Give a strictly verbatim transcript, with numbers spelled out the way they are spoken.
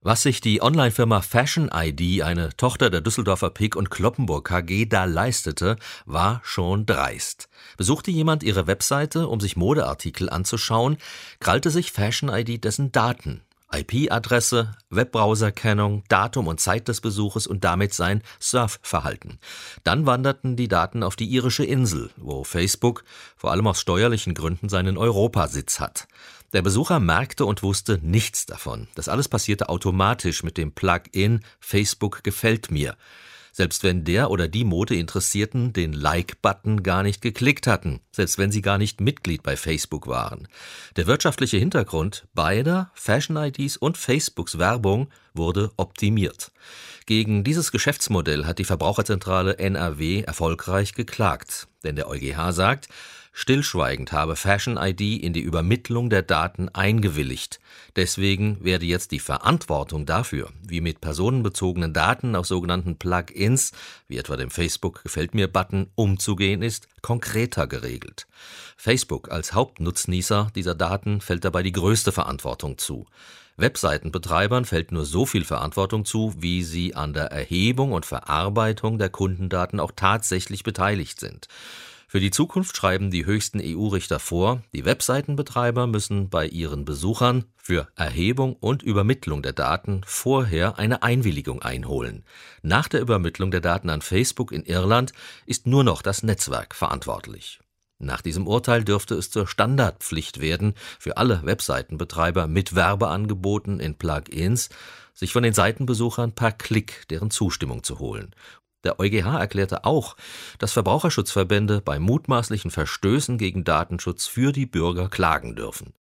Was sich die Online-Firma Fashion I D, eine Tochter der Düsseldorfer Pick und Cloppenburg K G, da leistete, war schon dreist. Besuchte jemand ihre Webseite, um sich Modeartikel anzuschauen, krallte sich Fashion I D dessen Daten. I P-Adresse, Webbrowserkennung, Datum und Zeit des Besuches und damit sein Surfverhalten. Dann wanderten die Daten auf die irische Insel, wo Facebook vor allem aus steuerlichen Gründen seinen Europasitz hat. Der Besucher merkte und wusste nichts davon. Das alles passierte automatisch mit dem Plugin Facebook gefällt mir. Selbst wenn der oder die Modeinteressierten den Like-Button gar nicht geklickt hatten, selbst wenn sie gar nicht Mitglied bei Facebook waren. Der wirtschaftliche Hintergrund beider Fashion I Ds und Facebooks Werbung wurde optimiert. Gegen dieses Geschäftsmodell hat die Verbraucherzentrale N R W erfolgreich geklagt. Denn der EuGH sagt, stillschweigend habe Fashion I D in die Übermittlung der Daten eingewilligt. Deswegen werde jetzt die Verantwortung dafür, wie mit personenbezogenen Daten auf sogenannten Plugins, wie etwa dem Facebook-Gefällt-mir-Button, umzugehen ist, konkreter geregelt. Facebook als Hauptnutznießer dieser Daten fällt dabei die größte Verantwortung zu. Webseitenbetreibern fällt nur so viel Verantwortung zu, wie sie an der Erhebung und Verarbeitung der Kundendaten auch tatsächlich beteiligt sind. Für die Zukunft schreiben die höchsten E U-Richter vor, die Webseitenbetreiber müssen bei ihren Besuchern für Erhebung und Übermittlung der Daten vorher eine Einwilligung einholen. Nach der Übermittlung der Daten an Facebook in Irland ist nur noch das Netzwerk verantwortlich. Nach diesem Urteil dürfte es zur Standardpflicht werden, für alle Webseitenbetreiber mit Werbeangeboten in Plugins, sich von den Seitenbesuchern per Klick deren Zustimmung zu holen. Der EuGH erklärte auch, dass Verbraucherschutzverbände bei mutmaßlichen Verstößen gegen Datenschutz für die Bürger klagen dürfen.